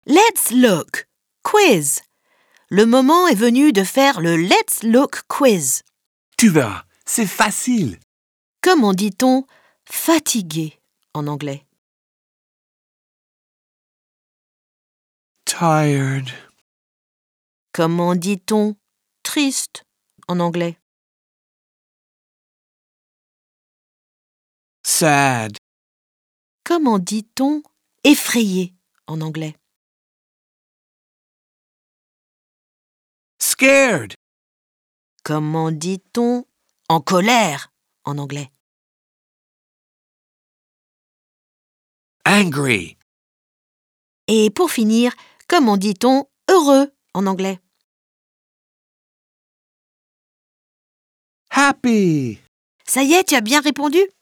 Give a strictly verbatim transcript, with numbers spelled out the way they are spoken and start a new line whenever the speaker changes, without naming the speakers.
Let's look. Quiz. Le moment est venu de faire le Let's look quiz.
Tu verras, c'est facile.
Comment dit-on fatigué en anglais?
Tired.
Comment dit-on triste en anglais?
Sad.
Comment dit-on effrayé en anglais?
Scared.
Comment dit-on en colère en anglais?
Angry.
Et pour finir, comment dit-on heureux en anglais?
Happy.
Ça y est, tu as bien répondu?